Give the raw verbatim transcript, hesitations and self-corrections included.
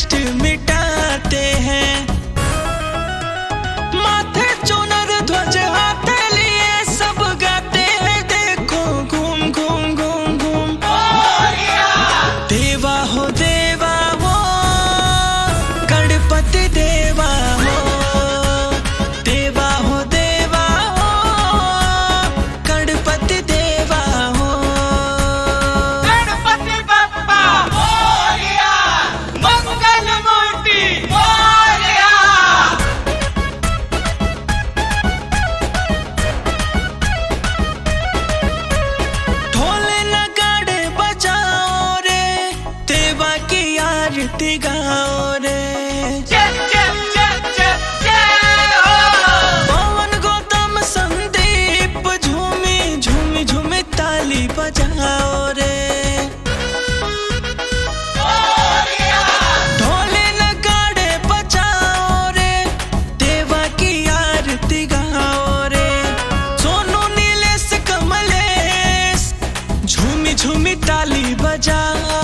कष्ट मिटाते हैं। माथे चुनर ध्वज हाथ लिए सब गाते हैं, देखो घूम घूम घूम घूम। देवा हो देवा वो गणपति देवा हो, देवा हो देवा हो गणपति देवा हो। गणपति बप्पा मोरया, मंगल मूर्ति मोरया। ढोल नगाड़े बजाओ रे, देवा की आरती गाओ रे। जय जय जय जय जय हो। पवन गौतम संदीप झूमी झूमी झूमी ताली बजाओ रे। ढोल नगाड़े बजाओ रे, देवा की आरती गाओ रे। सोनू नीलेश कमलेश झूमी झूमी ताली बजाओ